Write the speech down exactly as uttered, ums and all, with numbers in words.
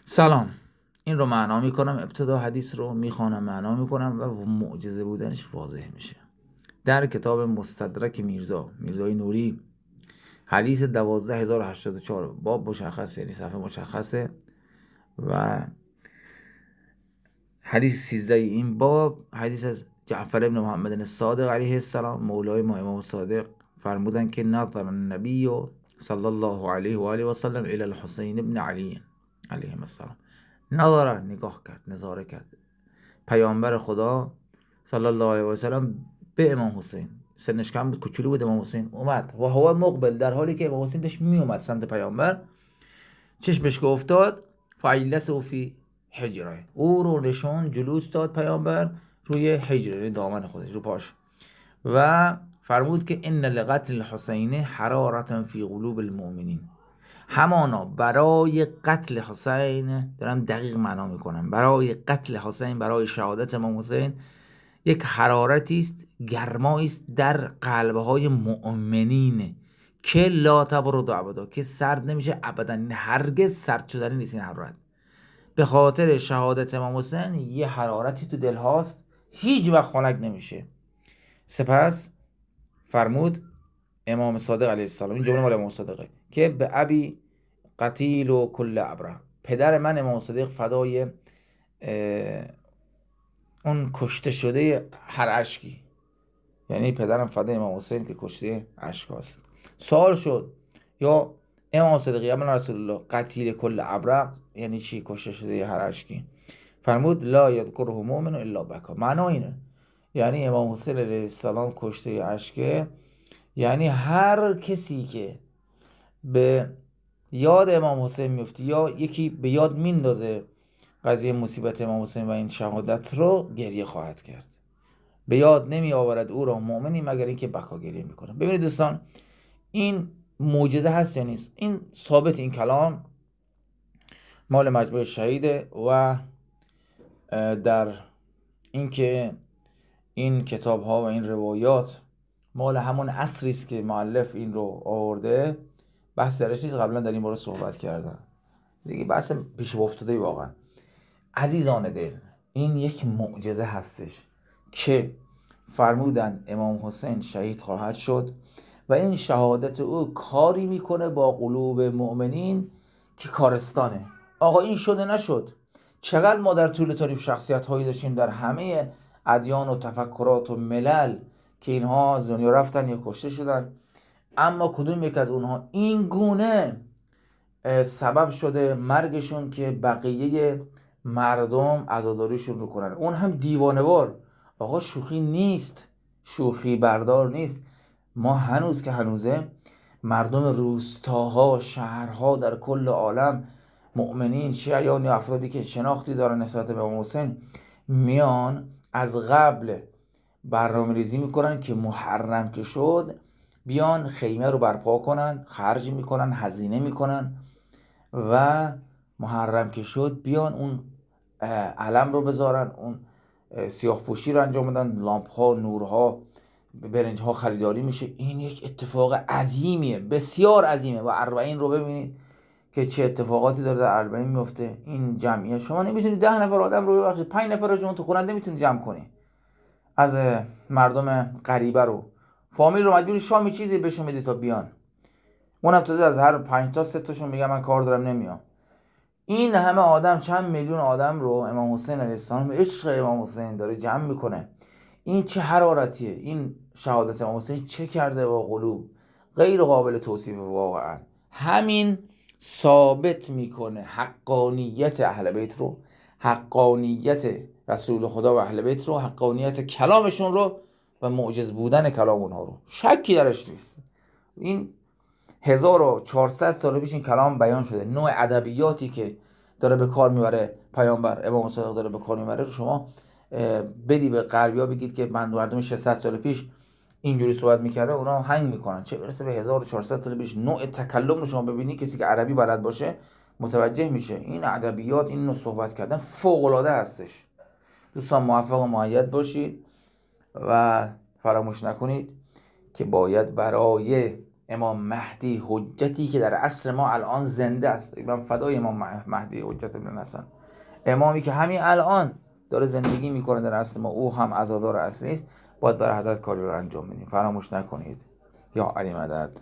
سلام. این رو معنا میکنم، ابتدا حدیث رو میخوانم، معنا میکنم و معجزه بودنش واضح میشه. در کتاب مستدرک میرزا میرزای نوری، حدیث دوازده هزار و هشتاد و چهار، باب مشخصه، یعنی صفحه مشخصه، و حدیث سیزده این باب حدیث از جعفر ابن محمد الصادق علیه السلام، مولای ما امام صادق، فرمودن که نظر النبی صلی الله علیه و آله و سلم الی الحسین ابن علی علیه السلام. نظر، نگاه کرد، نظاره کرد پیامبر خدا صلی الله علیه و سلم به امام حسین. سنش کم بود، کوچولو بود. امام حسین اومد و هو مقبل، در حالی که امام حسین داشت می اومد سمت پیامبر، چشمش که افتاد فایلسه فی حجره، او رو نشون جلوس داد پیامبر روی حجره، دامن خودش، رو پاش، و فرمود که ان لقتل الحسین حرارة فی قلوب المؤمنین. همانا برای قتل حسین، دارم دقیق معنا میکنم، برای قتل حسین، برای شهادت امام حسین یک حرارتی است، گرمایی است در قلبهای مؤمنین که لا تبرد ابدا، که سرد نمیشه ابدا، هرگز سرد شدنی نیست. این حرارت به خاطر شهادت امام حسین یه حرارتی تو دل هاست، هیچ وقت خنک نمیشه. سپس فرمود امام صادق علیه السلام، این جمله مال امام صادقه، که به ابی قتیل و کل ابره، پدر من امام صادق فدای اون کشته شده هر اشکی، یعنی پدرم فدای امام حسین که کشته اشک هست. سوال شد یا امام صادق یا من رسول الله، قتیل کل ابره یعنی چی؟ کشته شده هر اشکی. فرمود لا یذکره مؤمن الا بکا. معنا اینه، یعنی امام حسین علیه السلام کشته اشکه، یعنی هر کسی که به یاد امام حسین میفته یا یکی به یاد میندازه قضیه مصیبت امام حسین و این شهادت رو، گریه خواهد کرد. به یاد نمی آورد او را مؤمنی مگر اینکه بکا گریه میکنه. ببینید دوستان، این معجزه هست یا نیست؟ این ثابت، این کلام مال مجموع شهیده و در اینکه این کتاب ها و این روایات مال همون عصری است که مؤلف این رو آورده، بحث درش نیست. قبلا در این باره صحبت کردم دیگه، بحث پیش افتاده. واقعا عزیزان دل، این یک معجزه هستش که فرمودن امام حسین شهید خواهد شد و این شهادت او کاری میکنه با قلوب مؤمنین که کارستانه. آقا این شده نشد. چقدر ما در طول تاریخ شخصیت هایی داشتیم در همه ادیان و تفکرات و ملل که اینها از دنیا رفتن یا کشته شدن، اما کدوم یک از اونها این گونه سبب شده مرگشون که بقیه مردم عزاداریشون رو کنن، اون هم دیوانه‌وار. آقا شوخی نیست، شوخی بردار نیست. ما هنوز که هنوزه مردم روستاها، شهرها در کل عالم، مؤمنین، شیعیان یا افرادی که شناختی دارن نسبت به امام حسین، میان از قبل برنامه ریزی میکنن که محرم که شد بیان خیمه رو برپا کنن، خرج میکنن، هزینه میکنن و محرم که شد بیان اون علم رو بذارن، اون سیاه پوشی رو انجام بدن، لامپ ها، نورها، برنج ها خریداری میشه. این یک اتفاق عظیمیه، بسیار عظیمه. و اربعین رو ببینید که چه اتفاقاتی داره در اربعین میفته. این جمعیت، شما نمیتونید ده نفر آدم رو ببخشید پنج نفر رو شما تو خونه نمیتونید جمع کنی از مردم غریبه رو. فامیل رو مجبور شامی چیزی بهشون میدی تا بیان، اونم تازه از هر پنج تا سه تاشون میگه من کار دارم نمیام. این همه آدم، چند میلیون آدم رو امام حسین علیه السلام، عشق امام حسین داره جمع میکنه. این چه حرارتیه! این شهادت امام حسین چه کرده با قلوب، غیر قابل توصیف. واقعا همین ثابت میکنه حقانیت اهل بیت رو، حقانیت رسول خدا و اهل بیت رو، حقانیت کلامشون رو و معجز بودن کلام اونها رو. شکی درش نیست. این هزار و چهارصد سال پیش این کلام بیان شده. نوع ادبیاتی که داره به کار میبره پیامبر امام صادق، داره به کار میبره رو شما بدی به غربیا بگید که من مردم ششصد سال پیش اینجوری صحبت میکرده، اونا هنگ میکنن، چه برسه به هزار و چهارصد سال پیش. نوع تکلم رو شما ببینی، کسی که عربی بلد باشه متوجه میشه این ادبیات، این نوع صحبت کردن فوق العاده هستش. دوستان موفق و مؤید باشید و فراموش نکنید که باید برای امام مهدی حجتی که در عصر ما الان زنده است. من فدای امام مهدی حجت ابن الحسن، امامی که همین الان داره زندگی میکنه در عصر ما، او هم عزادار اصلی است. باید برای حضرت کاری رو انجام بدیم، فراموش نکنید. یا علی مدد.